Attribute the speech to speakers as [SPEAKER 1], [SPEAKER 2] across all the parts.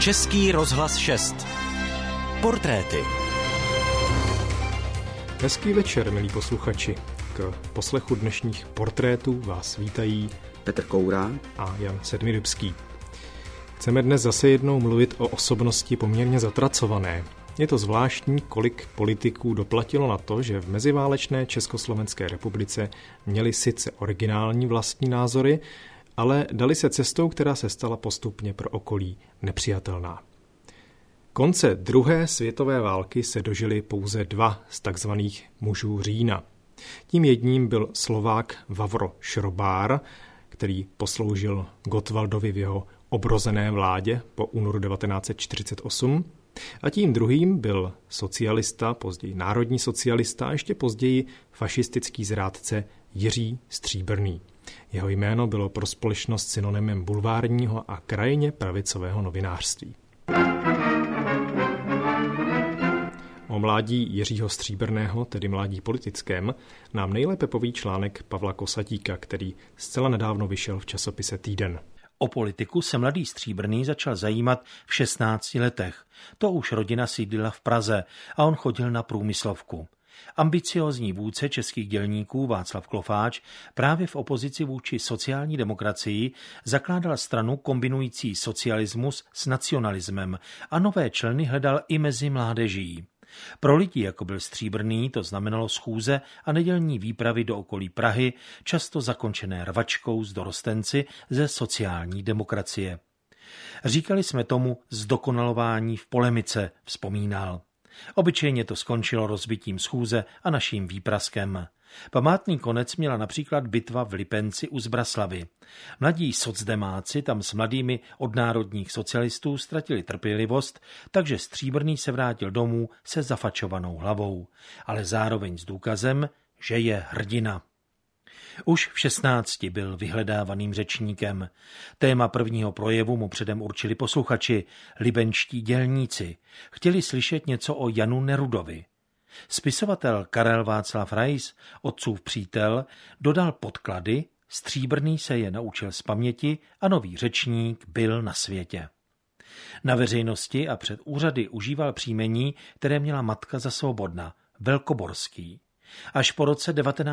[SPEAKER 1] Český rozhlas 6. Portréty.
[SPEAKER 2] Hezký večer, milí posluchači. K poslechu dnešních portrétů vás vítají
[SPEAKER 3] Petr Koura
[SPEAKER 2] a Jan Sedmidubský. Chceme dnes zase jednou mluvit o osobnosti poměrně zatracované. Je to zvláštní, kolik politiků doplatilo na to, že v meziválečné Československé republice měli sice originální vlastní názory, ale dali se cestou, která se stala postupně pro okolí nepřijatelná. Konce druhé světové války se dožili pouze dva z takzvaných mužů října. Tím jedním byl Slovák Vavro Šrobár, který posloužil Gottwaldovi v jeho obrozené vládě po únoru 1948, a tím druhým byl socialista, později národní socialista a ještě později fašistický zrádce Jiří Stříbrný. Jeho jméno bylo pro společnost synonymem bulvárního a krajně pravicového novinářství. O mládí Jiřího Stříbrného, tedy mládí politickém, nám nejlépe poví článek Pavla Kosatíka, který zcela nedávno vyšel v časopise Týden.
[SPEAKER 4] O politiku se mladý Stříbrný začal zajímat v 16 letech. To už rodina sídlila v Praze a on chodil na průmyslovku. Ambiciózní vůdce českých dělníků Václav Klofáč právě v opozici vůči sociální demokracii zakládal stranu kombinující socialismus s nacionalismem a nové členy hledal i mezi mládeží. Pro lidi, jako byl Stříbrný, to znamenalo schůze a nedělní výpravy do okolí Prahy, často zakončené rvačkou s dorostenci ze sociální demokracie. Říkali jsme tomu zdokonalování v polemice, vzpomínal. Obyčejně to skončilo rozbitím schůze a naším výpraskem. Památný konec měla například bitva v Lipenci u Zbraslavy. Mladí socdemáci tam s mladými od národních socialistů ztratili trpělivost, takže Stříbrný se vrátil domů se zafačovanou hlavou, ale zároveň s důkazem, že je hrdina. Už v 16 byl vyhledávaným řečníkem. Téma prvního projevu mu předem určili posluchači, libenští dělníci. Chtěli slyšet něco o Janu Nerudovi. Spisovatel Karel Václav Rais, otcův přítel, dodal podklady, Stříbrný se je naučil z paměti a nový řečník byl na světě. Na veřejnosti a před úřady užíval příjmení, které měla matka za svobodna, Velkoborský. Až po roce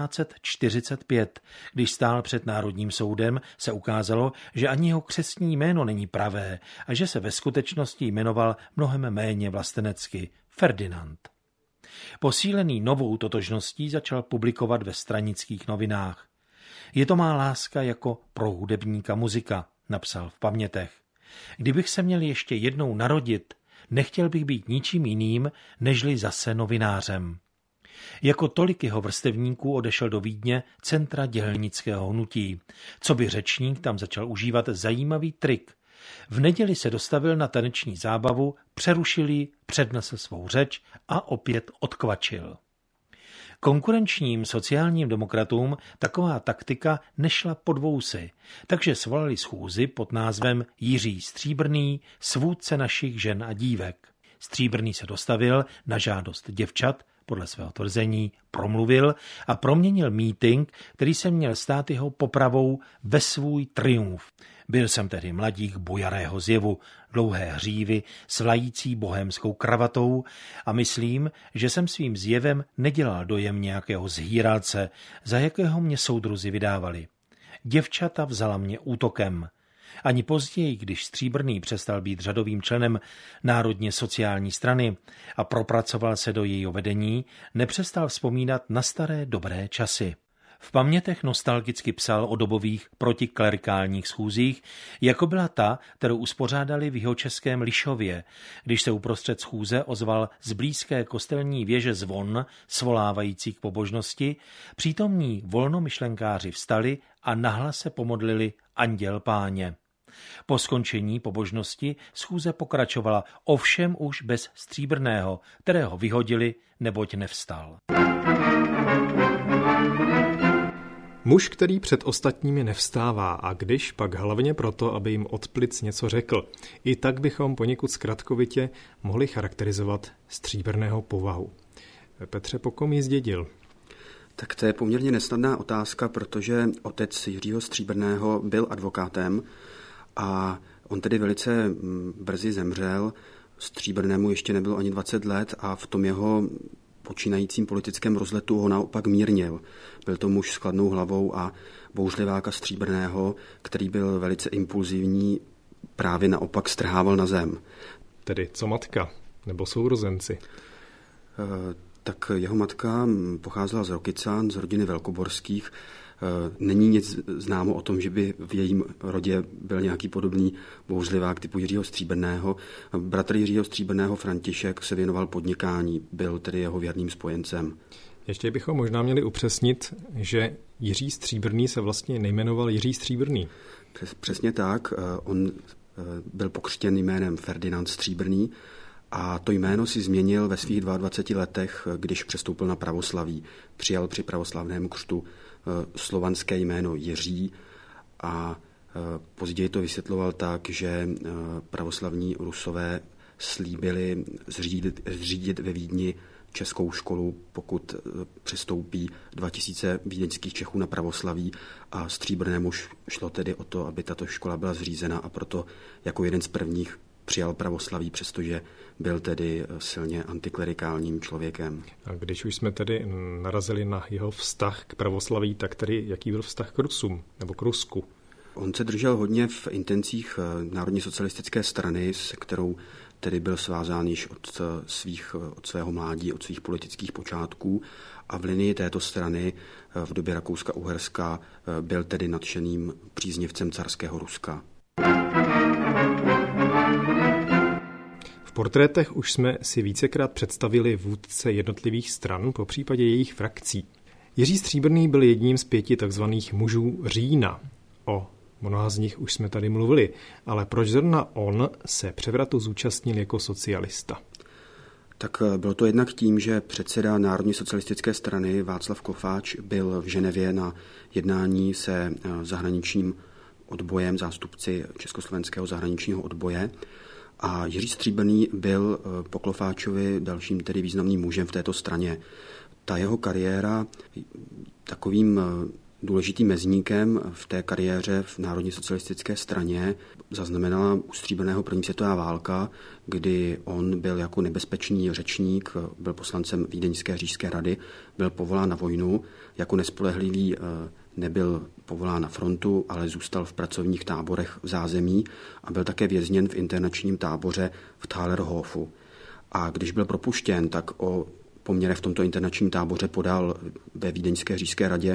[SPEAKER 4] 1945, když stál před Národním soudem, se ukázalo, že ani jeho křestní jméno není pravé a že se ve skutečnosti jmenoval mnohem méně vlastenecky Ferdinand. Posílený novou totožností začal publikovat ve stranických novinách. Je to má láska jako pro hudebníka muzika, napsal v pamětech. Kdybych se měl ještě jednou narodit, nechtěl bych být ničím jiným, nežli zase novinářem. Jako tolik jeho vrstevníků odešel do Vídně, centra dělnického hnutí. Co by řečník tam začal užívat zajímavý trik. V neděli se dostavil na taneční zábavu, přerušil ji, přednesl svou řeč a opět odkvačil. Konkurenčním sociálním demokratům taková taktika nešla pod vousy, takže svolali schůzi pod názvem Jiří Stříbrný, svůdce našich žen a dívek. Stříbrný se dostavil na žádost děvčat, podle svého tvrzení promluvil a proměnil mítink, který se měl stát jeho popravou, ve svůj triumf. Byl jsem tehdy mladík bujarého zjevu, dlouhé hřívy s vlající bohémskou kravatou a myslím, že jsem svým zjevem nedělal dojem nějakého zhýralce, za jakého mě soudruzi vydávali. Děvčata vzala mě útokem. Ani později, když Stříbrný přestal být řadovým členem Národně sociální strany a propracoval se do jejího vedení, nepřestal vzpomínat na staré dobré časy. V pamětech nostalgicky psal o dobových protiklerikálních schůzích, jako byla ta, kterou uspořádali v jihočeském Lišově, když se uprostřed schůze ozval z blízké kostelní věže zvon, svolávající k pobožnosti, přítomní volnomyšlenkáři vstali a nahlas se pomodlili Anděl Páně. Po skončení pobožnosti schůze pokračovala, ovšem už bez Stříbrného, kterého vyhodili, neboť nevstal.
[SPEAKER 2] Muž, který před ostatními nevstává a když, pak hlavně proto, aby jim od plic něco řekl. I tak bychom poněkud zkratkovitě mohli charakterizovat Stříbrného povahu. Petře, po kom ji zdědil?
[SPEAKER 3] Tak to je poměrně nesnadná otázka, protože otec Jiřího Stříbrného byl advokátem a On tedy velice brzy zemřel, Stříbrnému ještě nebylo ani 20 let a v tom jeho počínajícím politickém rozletu ho naopak mírnil. Byl to muž s chladnou hlavou a bouřliváka Stříbrného, který byl velice impulzivní, právě naopak strhával na zem.
[SPEAKER 2] Tedy co matka nebo sourozenci?
[SPEAKER 3] Tak jeho matka pocházela z Rokycan, z rodiny Velkoborských. Není nic známo o tom, že by v jejím rodě byl nějaký podobný bouřlivák typu Jiřího Stříbrného. Bratr Jiřího Stříbrného František se věnoval podnikání, byl tedy jeho věrným spojencem.
[SPEAKER 2] Ještě bychom možná měli upřesnit, že Jiří Stříbrný se vlastně nejmenoval Jiří Stříbrný.
[SPEAKER 3] Přesně tak, on byl pokřtěn jménem Ferdinand Stříbrný a to jméno si změnil ve svých 22 letech, když přestoupil na pravoslaví. Přijal při pravoslavném křtu slovanské jméno Jiří a později to vysvětloval tak, že pravoslavní Rusové slíbili zřídit ve Vídni českou školu, pokud přestoupí 2000 vídeňských Čechů na pravoslaví a Stříbrnému šlo tedy o to, aby tato škola byla zřízena a proto jako jeden z prvních přijal pravoslaví, přestože byl tedy silně antiklerikálním člověkem.
[SPEAKER 2] A když už jsme tedy narazili na jeho vztah k pravoslaví, tak tedy jaký byl vztah k Rusům nebo k Rusku?
[SPEAKER 3] On se držel hodně v intencích Národní socialistické strany, se kterou tedy byl svázán již od svého mládí, od svých politických počátků a v linii této strany v době Rakouska-Uherska byl tedy nadšeným příznivcem carského Ruska.
[SPEAKER 2] V portrétech už jsme si vícekrát představili vůdce jednotlivých stran, po případě jejich frakcí. Jiří Stříbrný byl jedním z 5 takzvaných mužů Října. O mnoha z nich už jsme tady mluvili, ale proč zrovna on se převratu zúčastnil jako socialista?
[SPEAKER 3] Tak bylo to jednak tím, že předseda Národní socialistické strany Václav Klofáč byl v Ženevě na jednání se zahraničním odbojem, zástupci československého zahraničního odboje. A Jiří Stříbrný byl po Klofáčovi dalším tedy významným mužem v této straně. Ta jeho kariéra takovým důležitým mezníkem v té kariéře v Národní socialistické straně zaznamenala u Stříbrného první světová válka, kdy on byl jako nebezpečný řečník, byl poslancem Vídeňské říšské rady, byl povolán na vojnu, jako nespolehlivý nebyl povolán na frontu, ale zůstal v pracovních táborech v zázemí a byl také vězněn v internačním táboře v Thalerhofu. A když byl propuštěn, tak o poměrech v tomto internačním táboře podal ve Vídeňské říšské radě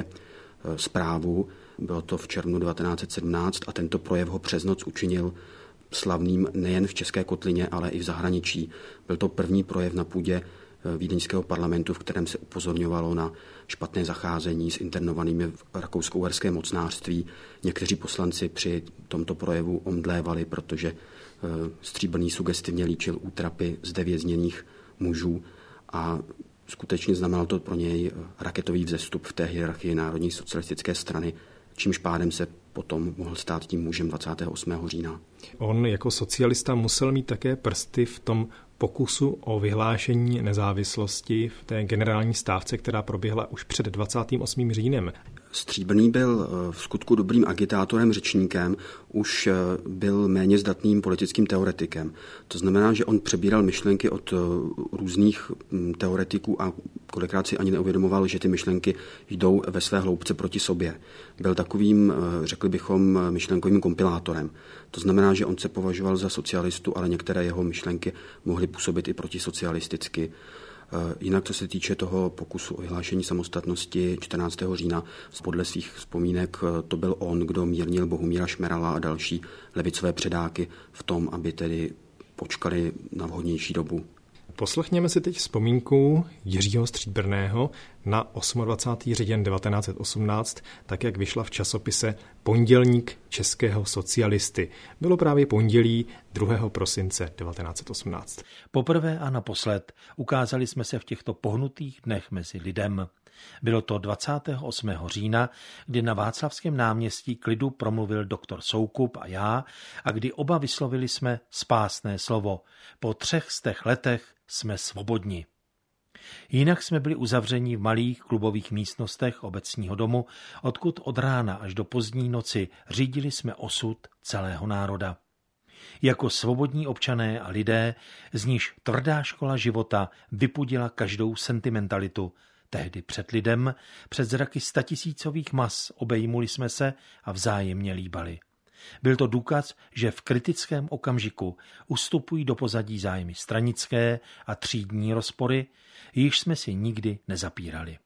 [SPEAKER 3] zprávu. Bylo to v červnu 1917 a tento projev ho přes noc učinil slavným nejen v České kotlině, ale i v zahraničí. Byl to první projev na půdě Vídeňského parlamentu, v kterém se upozorňovalo na špatné zacházení s internovanými v rakousko-uherském mocnářství. Někteří poslanci při tomto projevu omdlévali, protože Stříbrný sugestivně líčil útrapy zde vězněných mužů a skutečně znamenalo to pro něj raketový vzestup v té hierarchii Národní socialistické strany, čímž pádem se potom mohl stát tím mužem 28. října. On
[SPEAKER 2] jako socialista musel mít také prsty v tom pokusu o vyhlášení nezávislosti v té generální stávce, která proběhla už před 28. říjnem.
[SPEAKER 3] Stříbrný byl v skutku dobrým agitátorem, řečníkem, už byl méně zdatným politickým teoretikem. To znamená, že on přebíral myšlenky od různých teoretiků a kolikrát si ani neuvědomoval, že ty myšlenky jdou ve své hloubce proti sobě. Byl takovým, řekli bychom, myšlenkovým kompilátorem. To znamená, že on se považoval za socialistu, ale některé jeho myšlenky mohly působit i protisocialisticky. Jinak, co se týče toho pokusu o vyhlášení samostatnosti 14. října, podle svých vzpomínek to byl on, kdo mírnil Bohumíra Šmerala a další levicové předáky v tom, aby tedy počkali na vhodnější dobu.
[SPEAKER 2] Poslechněme si teď vzpomínku Jiřího Stříbrného na 28. říjen 1918, tak jak vyšla v časopise Pondělník českého socialisty. Bylo právě pondělí 2. prosince 1918.
[SPEAKER 4] Poprvé a naposled ukázali jsme se v těchto pohnutých dnech mezi lidem. Bylo to 28. října, kdy na Václavském náměstí klidu promluvil doktor Soukup a já a kdy oba vyslovili jsme spásné slovo. Po 300 letech jsme svobodni. Jinak jsme byli uzavřeni v malých klubových místnostech obecního domu, odkud od rána až do pozdní noci řídili jsme osud celého národa. Jako svobodní občané a lidé, z níž tvrdá škola života vypudila každou sentimentalitu, tehdy před lidem, před zraky statisícových mas obejmuli jsme se a vzájemně líbali. Byl to důkaz, že v kritickém okamžiku ustupují do pozadí zájmy stranické a třídní rozpory, již jsme si nikdy nezapírali.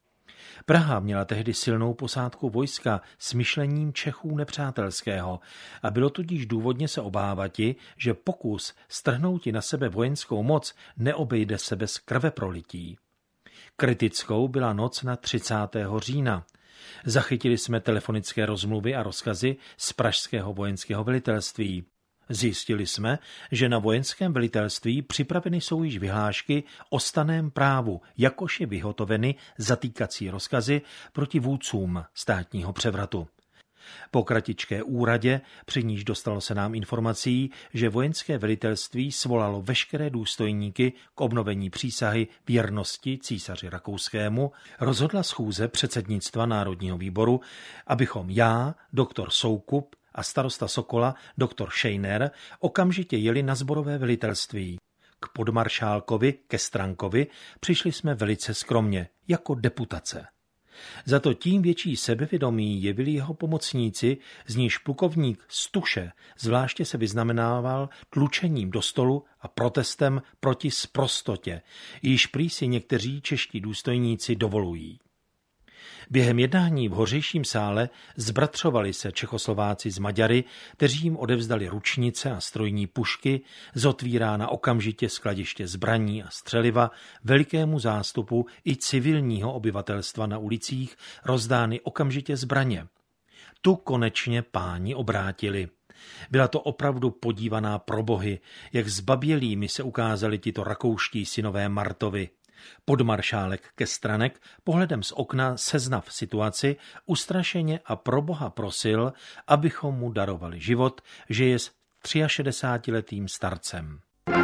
[SPEAKER 4] Praha měla tehdy silnou posádku vojska s myšlením Čechů nepřátelského a bylo tudíž důvodně se obávati, že pokus strhnouti na sebe vojenskou moc neobejde se bez krveprolití. Kritickou byla noc na 30. října. Zachytili jsme telefonické rozmluvy a rozkazy z pražského vojenského velitelství. Zjistili jsme, že na vojenském velitelství připraveny jsou již vyhlášky o stanném právu, jakož je vyhotoveny zatýkací rozkazy proti vůdcům státního převratu. Po kratičké úradě, při níž dostalo se nám informací, že vojenské velitelství svolalo veškeré důstojníky k obnovení přísahy věrnosti císaři rakouskému, rozhodla schůze předsednictva Národního výboru, abychom já, doktor Soukup a starosta Sokola, doktor Šejner, okamžitě jeli na sborové velitelství. K podmaršálkovi, ke Strankovi, přišli jsme velice skromně, jako deputace. Za to tím větší sebevědomí jevili jeho pomocníci, z níž plukovník Stuše zvláště se vyznamenával tlučením do stolu a protestem proti sprostotě, již prý si někteří čeští důstojníci dovolují. Během jednání v hořejším sále zbratřovali se Čechoslováci s Maďary, kteří jim odevzdali ručnice a strojní pušky, zotvírána okamžitě skladiště zbraní a střeliva, velikému zástupu i civilního obyvatelstva na ulicích rozdány okamžitě zbraně. Tu konečně páni obrátili. Byla to opravdu podívaná probohy, jak zbabělými se ukázali tito rakouští synové Martovi. Podmaršálek ke Stranek pohledem z okna seznav situaci, ustrašeně a pro Boha prosil, abychom mu darovali život, že je s 63letým starcem.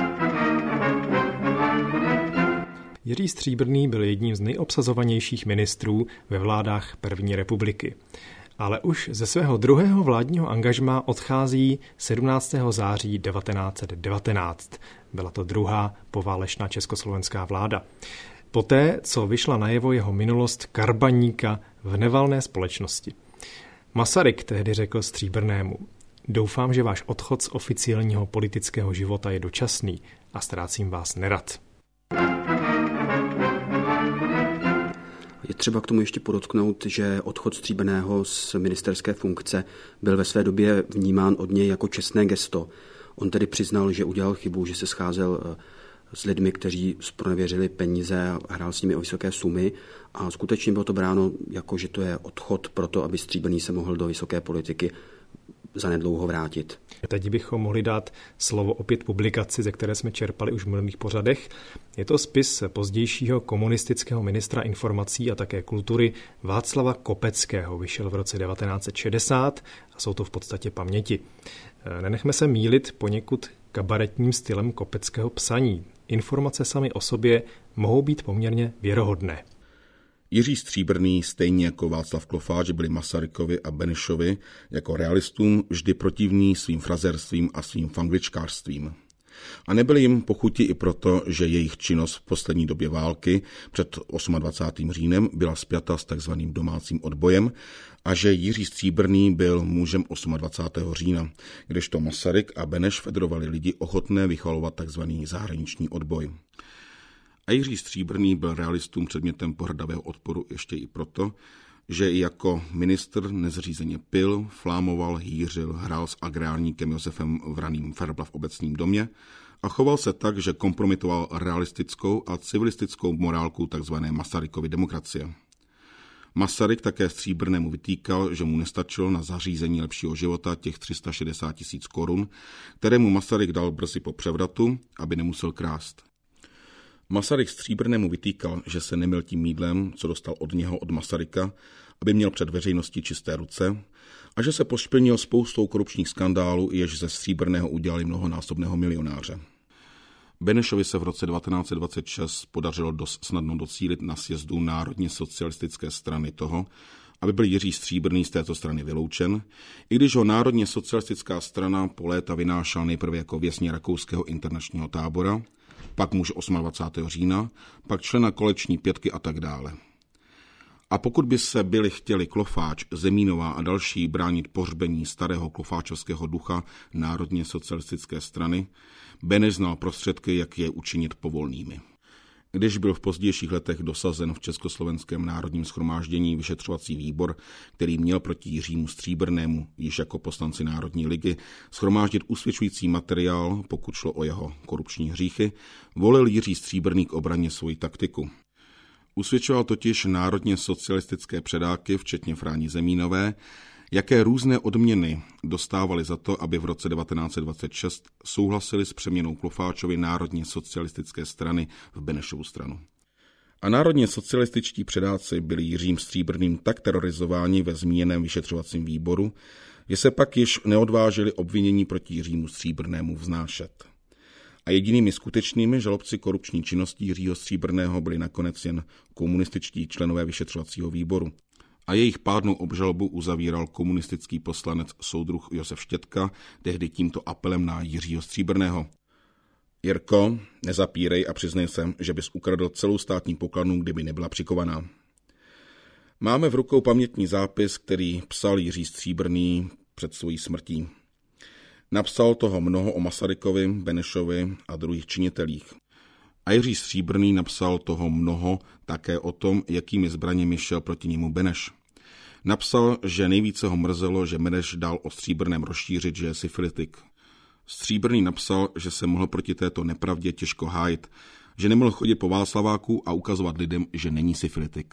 [SPEAKER 2] Jiří Stříbrný byl jedním z nejobsazovanějších ministrů ve vládách první republiky. Ale už ze svého druhého vládního angažmá odchází 17. září 1919. Byla to druhá poválečná československá vláda. Poté, co vyšla najevo jeho minulost karbaníka v nevalné společnosti. Masaryk tehdy řekl Stříbrnému: doufám, že váš odchod z oficiálního politického života je dočasný a ztrácím vás nerad.
[SPEAKER 3] Je třeba k tomu ještě podotknout, že odchod Stříbrného z ministerské funkce byl ve své době vnímán od něj jako čestné gesto. On tedy přiznal, že udělal chybu, že se scházel s lidmi, kteří zpronevěřili peníze a hrál s nimi o vysoké sumy, a skutečně bylo to bráno jako, že to je odchod proto, aby Stříbrný se mohl do vysoké politiky zanedlouho vrátit.
[SPEAKER 2] Teď bychom mohli dát slovo opět publikaci, ze které jsme čerpali už v minulých pořadech. Je to spis pozdějšího komunistického ministra informací a také kultury Václava Kopeckého. Vyšel v roce 1960 a jsou to v podstatě paměti. Nenechme se mýlit poněkud kabaretním stylem kopeckého psaní. Informace samy o sobě mohou být poměrně věrohodné.
[SPEAKER 5] Jiří Stříbrný, stejně jako Václav Klofáč, byli Masarykovi a Benešovi jako realistům vždy protivní svým frazerstvím a svým fangličkářstvím. A nebyli jim pochuti i proto, že jejich činnost v poslední době války před 28. říjnem byla spjata s takzvaným domácím odbojem a že Jiří Stříbrný byl mužem 28. října, kdežto Masaryk a Beneš federovali lidi ochotné vychvalovat takzvaný zahraniční odboj. A Jiří Stříbrný byl realistům předmětem pohrdavého odporu ještě i proto, že i jako ministr nezřízeně pil, flámoval, hýřil, hrál s agrárníkem Josefem Vraným Ferbla v obecním domě a choval se tak, že kompromitoval realistickou a civilistickou morálku tzv. Masarykovy demokracie. Masaryk také Stříbrnému vytýkal, že mu nestačilo na zařízení lepšího života těch 360 000 korun, které mu Masaryk dal brzy po převratu, aby nemusel krást. Masaryk Stříbrnému vytýkal, že se nemil tím mýdlem, co dostal od něho od Masaryka, aby měl před veřejností čisté ruce, a že se pošpilnil spoustou korupčních skandálů, jež ze Stříbrného udělali mnohonásobného milionáře. Benešovi se v roce 1926 podařilo dost snadno docílit na sjezdu Národně socialistické strany toho, aby byl Jiří Stříbrný z této strany vyloučen, i když ho národně socialistická strana po léta vynášela nejprve jako vězně rakouského internačního tábora, pak muž 28. října, pak člena koleční pětky a tak dále. A pokud by se chtěli Klofáč, Zemínová a další bránit pohřbení starého klofáčovského ducha národně socialistické strany, Beneš znal prostředky, jak je učinit povolnými. Když byl v pozdějších letech dosazen v Československém národním shromáždění vyšetřovací výbor, který měl proti Jiřímu Stříbrnému, již jako poslanci Národní ligy, shromáždit usvědčující materiál, pokud šlo o jeho korupční hříchy, volil Jiří Stříbrný k obraně svoji taktiku. Usvědčoval totiž národně socialistické předáky, včetně Fráni Zemínové, jaké různé odměny dostávali za to, aby v roce 1926 souhlasili s přeměnou Klofáčovy národně socialistické strany v Benešovu stranu. A národně socialističtí předáci byli Jiřím Stříbrným tak terorizováni ve zmíněném vyšetřovacím výboru, že se pak již neodvážili obvinění proti Jiřímu Stříbrnému vznášet. A jedinými skutečnými žalobci korupční činnosti Jiřího Stříbrného byli nakonec jen komunističtí členové vyšetřovacího výboru. A jejich pádnou obžalobu uzavíral komunistický poslanec soudruh Josef Štětka, tehdy tímto apelem na Jiřího Stříbrného. Jirko, nezapírej a přiznej se, že bys ukradl celou státní pokladnu, kdyby nebyla přikovaná. Máme v rukou pamětní zápis, který psal Jiří Stříbrný před svojí smrtí. Napsal toho mnoho o Masarykovi, Benešovi a druhých činitelích. A Jiří Stříbrný napsal toho mnoho také o tom, jakými zbraněmi šel proti němu Beneš. Napsal, že nejvíce ho mrzelo, že Beneš dal o Stříbrném rozšířit, že je syfilitik. Stříbrný napsal, že se mohl proti této nepravdě těžko hájit, že nemohl chodit po Václaváku a ukazovat lidem, že není syfilitik.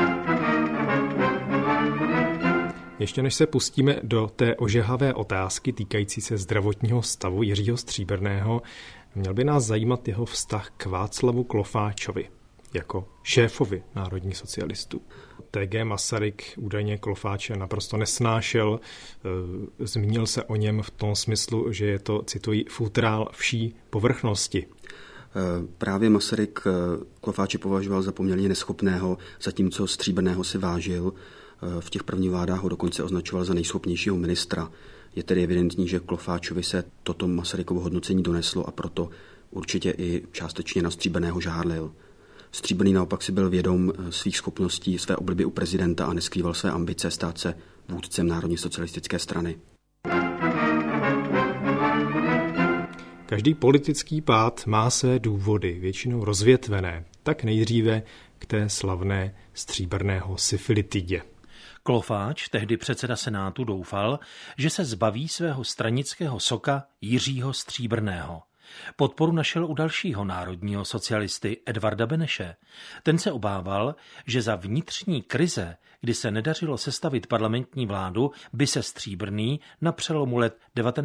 [SPEAKER 2] Ještě než se pustíme do té ožehavé otázky týkající se zdravotního stavu Jiřího Stříbrného, měl by nás zajímat jeho vztah k Václavu Klofáčovi jako šéfovi národních socialistů. T.G. Masaryk údajně Klofáče naprosto nesnášel, zmínil se o něm v tom smyslu, že je to, cituji, futrál vší povrchnosti.
[SPEAKER 3] Právě Masaryk Klofáče považoval za poměrně neschopného, zatímco Stříbrného si vážil. V těch prvních vládách ho dokonce označoval za nejschopnějšího ministra. Je tedy evidentní, že Klofáčovi se toto Masarykovo hodnocení doneslo a proto určitě i částečně na Stříbrného žárlil. Stříbrný naopak si byl vědom svých schopností, své obliby u prezidenta a neskrýval své ambice stát se vůdcem národně socialistické strany.
[SPEAKER 2] Každý politický pád má své důvody, většinou rozvětvené, tak nejdříve k té slavné Stříbrného syfilitidě.
[SPEAKER 4] Klofáč, tehdy předseda Senátu, doufal, že se zbaví svého stranického soka Jiřího Stříbrného. Podporu našel u dalšího národního socialisty Edvarda Beneše. Ten se obával, že za vnitřní krize, kdy se nedařilo sestavit parlamentní vládu, by se Stříbrný na přelomu let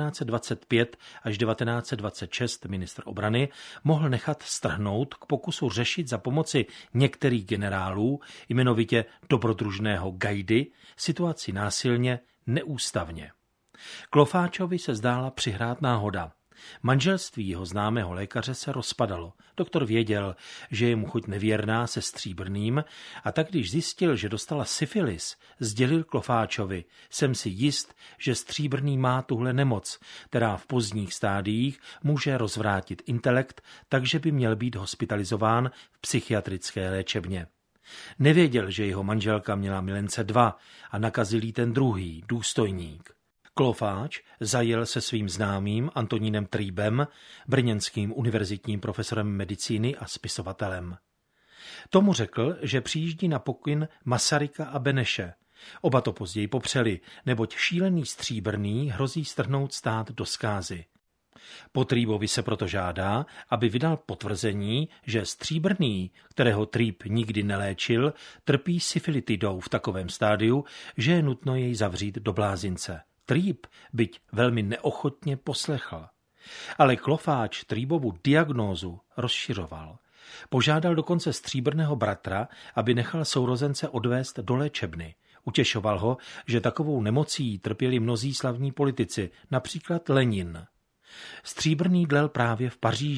[SPEAKER 4] 1925 až 1926 ministr obrany mohl nechat strhnout k pokusu řešit za pomoci některých generálů, jmenovitě dobrodružného Gajdy, situaci násilně, neústavně. Klofáčovi se zdála přihrát náhoda. Manželství jeho známého lékaře se rozpadalo. Doktor věděl, že je mu chuť nevěrná se Stříbrným, a tak když zjistil, že dostala syfilis, sdělil Klofáčovi: jsem si jist, že Stříbrný má tuhle nemoc, která v pozdních stádiích může rozvrátit intelekt, takže by měl být hospitalizován v psychiatrické léčebně. Nevěděl, že jeho manželka měla milence 2 a nakazil jí ten druhý, důstojník. Klofáč zajel se svým známým Antonínem Trýbem, brněnským univerzitním profesorem medicíny a spisovatelem. Tomu řekl, že přijíždí na pokyn Masaryka a Beneše. Oba to později popřeli, neboť šílený Stříbrný hrozí strhnout stát do zkázy. Po Trýbovi se proto žádá, aby vydal potvrzení, že Stříbrný, kterého Trýb nikdy neléčil, trpí syfilitidou v takovém stádiu, že je nutno jej zavřít do blázince. Trýb byť velmi neochotně poslechl. Ale Klofáč Trýbovu diagnózu rozšiřoval. Požádal dokonce Stříbrného bratra, aby nechal sourozence odvést do léčebny. Utěšoval ho, že takovou nemocí trpěli mnozí slavní politici, například Lenin. Stříbrný dlel právě v Paříži.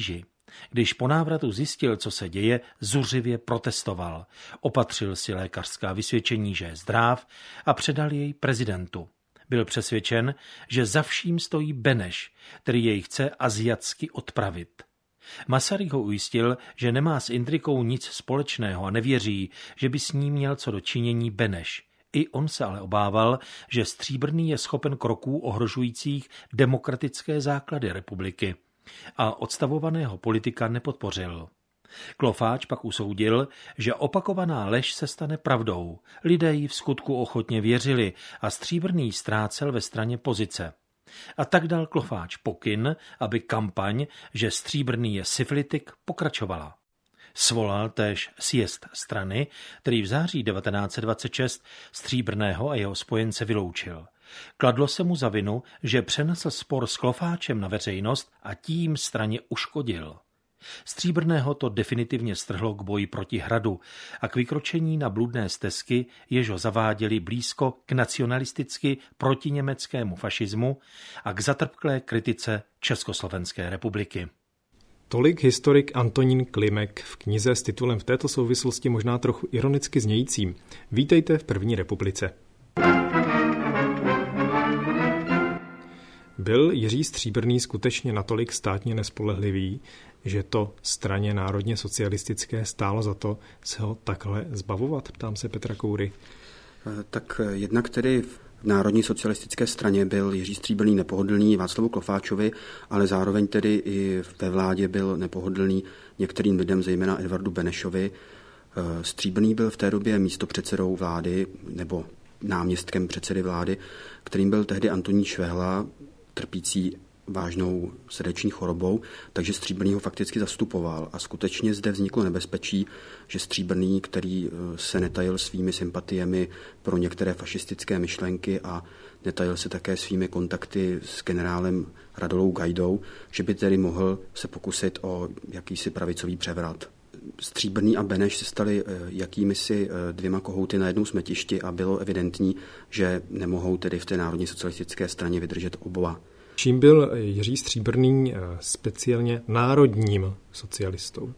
[SPEAKER 4] Když po návratu zjistil, co se děje, zuřivě protestoval. Opatřil si lékařská vysvědčení, že je zdráv, a předal jej prezidentu. Byl přesvědčen, že za vším stojí Beneš, který jej chce aziatsky odpravit. Masaryk ho ujistil, že nemá s intrikou nic společného a nevěří, že by s ním měl co do činění Beneš. I on se ale obával, že Stříbrný je schopen kroků ohrožujících demokratické základy republiky a odstavovaného politika nepodpořil. Klofáč pak usoudil, že opakovaná lež se stane pravdou. Lidé jí v skutku ochotně věřili a Stříbrný ztrácel ve straně pozice. A tak dal Klofáč pokyn, aby kampaň, že Stříbrný je syfilitik, pokračovala. Svolal též sjezd strany, který v září 1926 Stříbrného a jeho spojence vyloučil. Kladlo se mu za vinu, že přenesl spor s Klofáčem na veřejnost a tím straně uškodil. Stříbrného to definitivně strhlo k boji proti Hradu a k vykročení na bludné stezky, jež ho zaváděli blízko k nacionalisticky protiněmeckému fašismu a k zatrpklé kritice Československé republiky.
[SPEAKER 2] Tolik historik Antonín Klimek v knize s titulem v této souvislosti možná trochu ironicky znějícím Vítejte v první republice. Byl Jiří Stříbrný skutečně natolik státně nespolehlivý, že to straně národně socialistické stálo za to se ho takhle zbavovat? Ptám se Petra Koury.
[SPEAKER 3] Tak jednak tedy v Národní socialistické straně byl Jiří Stříbrný nepohodlný Václavu Klofáčovi, ale zároveň tedy i ve vládě byl nepohodlný některým lidem, zejména Edvardu Benešovi. Stříbrný byl v té době místopředsedou vlády nebo náměstkem předsedy vlády, kterým byl tehdy Antonín Švehla, trpící vážnou srdeční chorobou, takže Stříbrný ho fakticky zastupoval a skutečně zde vzniklo nebezpečí, že Stříbrný, který se netajil svými sympatiemi pro některé fašistické myšlenky a netajil se také svými kontakty s generálem Radolou Gajdou, že by tedy mohl se pokusit o jakýsi pravicový převrat. Stříbrný a Beneš se stali jakýmisi dvěma kohouty na jednom smetišti a bylo evidentní, že nemohou tedy v té národně socialistické straně vydržet oba.
[SPEAKER 2] Čím byl Jiří Stříbrný speciálně národním socialistou?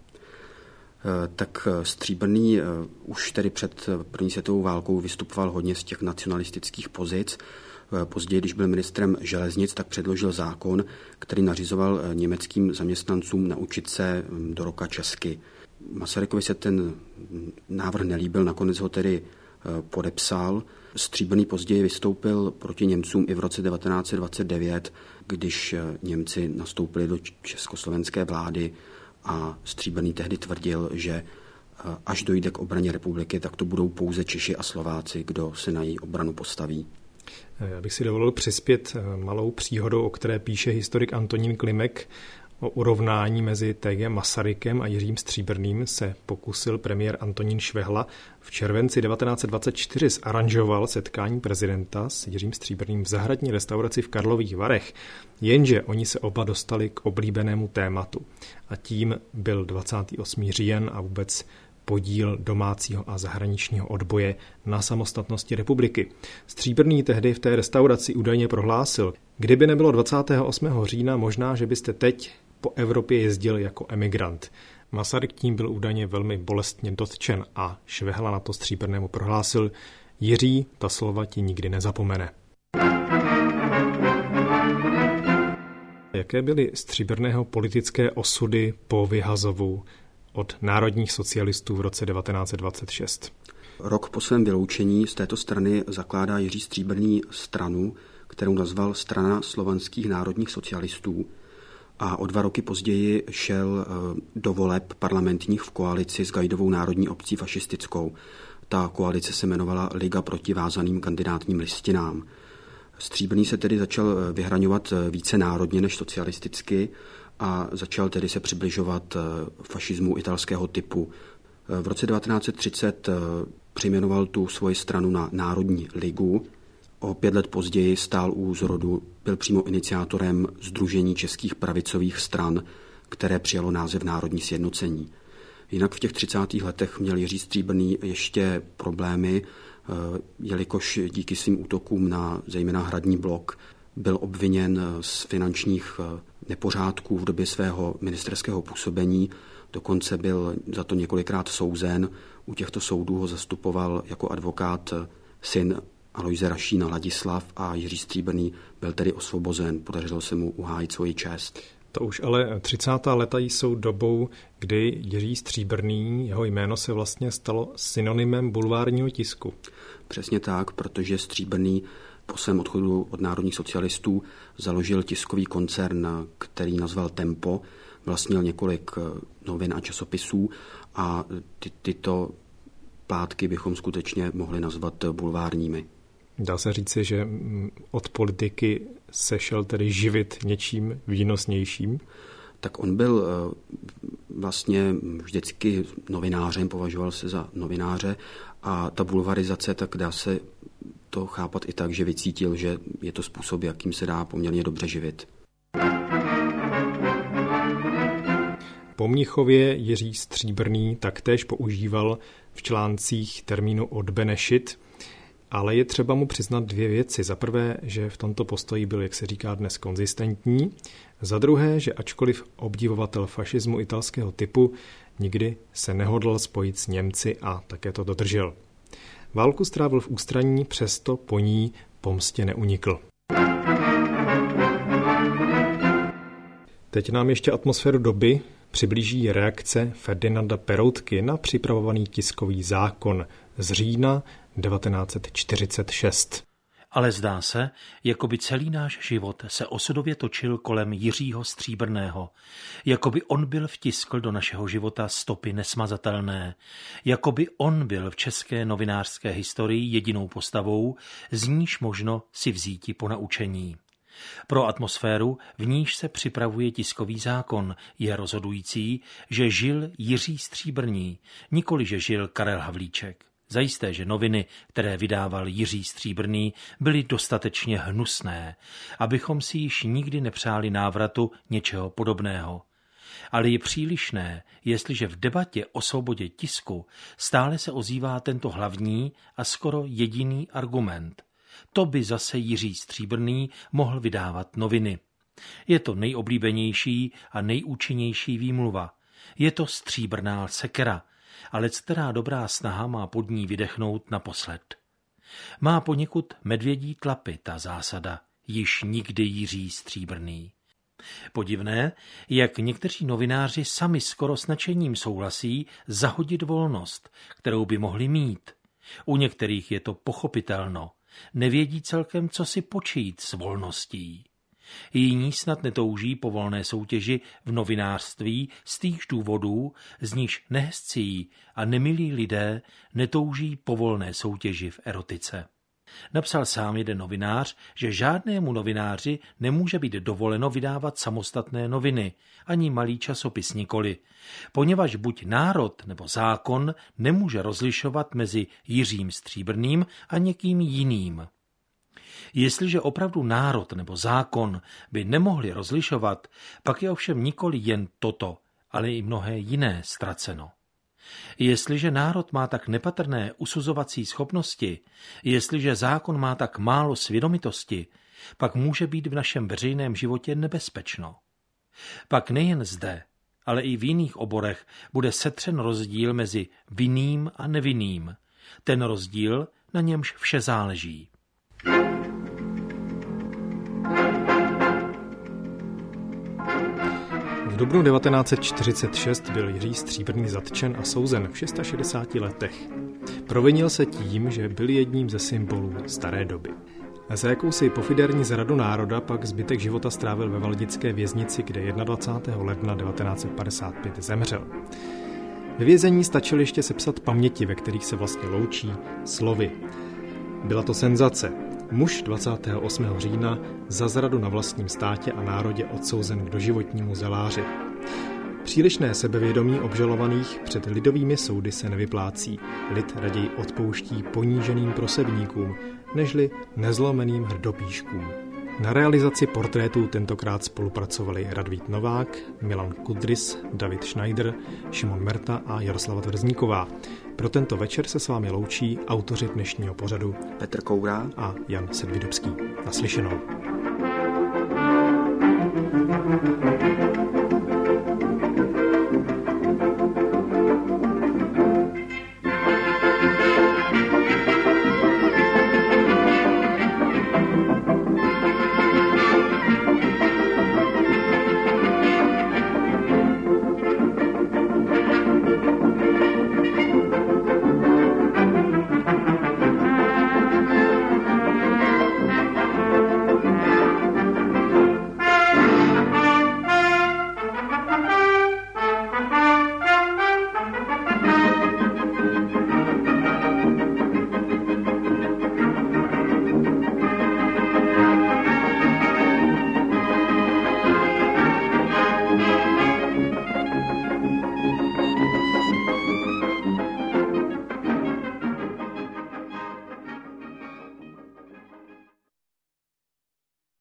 [SPEAKER 3] Tak Stříbrný už tedy před první světovou válkou vystupoval hodně z těch nacionalistických pozic. Později, když byl ministrem železnic, tak předložil zákon, který nařizoval německým zaměstnancům naučit se do roka česky. Masarykovi se ten návrh nelíbil, nakonec ho tedy podepsal. Stříbrný později vystoupil proti Němcům i v roce 1929, když Němci nastoupili do československé vlády a Stříbrný tehdy tvrdil, že až dojde k obraně republiky, tak to budou pouze Češi a Slováci, kdo se na její obranu postaví.
[SPEAKER 2] Já bych si dovolil přispět malou příhodou, o které píše historik Antonín Klimek. O urovnání mezi T.G. Masarykem a Jiřím Stříbrným se pokusil premiér Antonín Švehla. V červenci 1924 zaranžoval setkání prezidenta s Jiřím Stříbrným v zahradní restauraci v Karlových Varech, jenže oni se oba dostali k oblíbenému tématu. A tím byl 28. říjen a vůbec podíl domácího a zahraničního odboje na samostatnosti republiky. Stříbrný tehdy v té restauraci údajně prohlásil: kdyby nebylo 28. října, možná, že byste teď po Evropě jezdil jako emigrant. Masaryk tím byl údajně velmi bolestně dotčen a Švehla na to Stříbrnému prohlásil: Jiří, ta slova ti nikdy nezapomene. Jaké byly Stříbrného politické osudy po vyhazovu od národních socialistů v roce 1926?
[SPEAKER 3] Rok po svém vyloučení z této strany zakládá Jiří Stříbrný stranu, kterou nazval Strana slovanských národních socialistů, a o 2 roky později šel do voleb parlamentních v koalici s Gajdovou národní opcí fašistickou. Ta koalice se jmenovala Liga proti vázaným kandidátním listinám. Stříbrný se tedy začal vyhraňovat více národně než socialisticky a začal tedy se přibližovat fašismu italského typu. V roce 1930 přejmenoval tu svoji stranu na Národní ligu. O 5 let později stál u zrodu, byl přímo iniciátorem Sdružení českých pravicových stran, které přijalo název Národní sjednocení. Jinak v těch 30. letech měl Jiří Stříbrný ještě problémy, jelikož díky svým útokům na zejména Hradní blok byl obviněn z finančních nepořádků v době svého ministerského působení, dokonce byl za to několikrát souzen. U těchto soudů ho zastupoval jako advokát syn Alojze Rašína Ladislav a Jiří Stříbrný byl tedy osvobozen. Podařilo se mu uhájit svoji čest.
[SPEAKER 2] To už ale 30. leta jsou dobou, kdy Jiří Stříbrný, jeho jméno se vlastně stalo synonymem bulvárního tisku.
[SPEAKER 3] Přesně tak, protože Stříbrný po svém odchodu od národních socialistů založil tiskový koncern, který nazval Tempo, vlastnil několik novin a časopisů a tyto plátky bychom skutečně mohli nazvat bulvárními.
[SPEAKER 2] Dá se říci, že od politiky se šel tedy živit něčím výnosnějším?
[SPEAKER 3] Tak on byl vlastně vždycky novinářem, považoval se za novináře a ta bulvarizace, tak dá se to chápat i tak, že vycítil, že je to způsob, jakým se dá poměrně dobře živit.
[SPEAKER 2] Po Mnichově Jiří Stříbrný taktéž používal v článcích termínu odbenešit, ale je třeba mu přiznat dvě věci. Za prvé, že v tomto postoji byl, jak se říká dnes, konzistentní. Za druhé, že ačkoliv obdivovatel fašismu italského typu, nikdy se nehodlal spojit s Němci a také to dodržel. Válku strávil v ústraní, přesto po ní pomstě neunikl. Teď nám ještě atmosféru doby přiblíží reakce Ferdinanda Peroutky na připravovaný tiskový zákon z října 1946.
[SPEAKER 4] Ale zdá se, jako by celý náš život se osudově točil kolem Jiřího Stříbrného, jako by on byl vtiskl do našeho života stopy nesmazatelné, jako by on byl v české novinářské historii jedinou postavou, z níž možno si vzíti ponaučení. Pro atmosféru, v níž se připravuje tiskový zákon, je rozhodující, že žil Jiří Stříbrný, nikoli že žil Karel Havlíček. Zajisté, že noviny, které vydával Jiří Stříbrný, byly dostatečně hnusné, abychom si již nikdy nepřáli návratu něčeho podobného. Ale je přílišné, jestliže v debatě o svobodě tisku stále se ozývá tento hlavní a skoro jediný argument. To by zase Jiří Stříbrný mohl vydávat noviny. Je to nejoblíbenější a nejúčinnější výmluva. Je to stříbrná sekera, ale která dobrá snaha má pod ní vydechnout naposled. Má poněkud medvědí tlapy ta zásada, již nikdy Jiří Stříbrný. Podivné, jak někteří novináři sami skoro s nadšením souhlasí zahodit volnost, kterou by mohli mít. U některých je to pochopitelno, nevědí celkem, co si počít s volností. Jiní snad netouží po volné soutěži v novinářství z týchž důvodů, z níž nehezcí a nemilí lidé netouží po volné soutěži v erotice. Napsal sám jeden novinář, že žádnému novináři nemůže být dovoleno vydávat samostatné noviny, ani malý časopis nikoli, poněvadž buď národ nebo zákon nemůže rozlišovat mezi Jiřím Stříbrným a někým jiným. Jestliže opravdu národ nebo zákon by nemohli rozlišovat, pak je ovšem nikoli jen toto, ale i mnohé jiné ztraceno. Jestliže národ má tak nepatrné usuzovací schopnosti, jestliže zákon má tak málo svědomitosti, pak může být v našem veřejném životě nebezpečno. Pak nejen zde, ale i v jiných oborech bude setřen rozdíl mezi vinným a nevinným. Ten rozdíl, na němž vše záleží.
[SPEAKER 2] V dubnu 1946 byl Jiří Stříbrný zatčen a souzen v 660 letech. Provinil se tím, že byl jedním ze symbolů staré doby. Za jakousi pofiderní zradu národa pak zbytek života strávil ve valdické věznici, kde 21. ledna 1955 zemřel. Ve vězení stačil ještě sepsat paměti, ve kterých se vlastně loučí slovy. Byla to senzace. Muž 28. října za zradu na vlastním státě a národě odsouzen k doživotnímu zeláři. Přílišné sebevědomí obžalovaných před lidovými soudy se nevyplácí. Lid raději odpouští poníženým prosebníkům, nežli nezlomeným hrdopíškům. Na realizaci portrétů tentokrát spolupracovali Radvít Novák, Milan Kudrys, David Schneider, Šimon Merta a Jaroslava Tvrzníková. Pro tento večer se s vámi loučí autoři dnešního pořadu
[SPEAKER 3] Petr Koura
[SPEAKER 2] a Jan Sedvidubský. Naslyšenou.